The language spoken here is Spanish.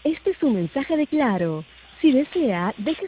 Este es un mensaje de Claro. Si desea, deje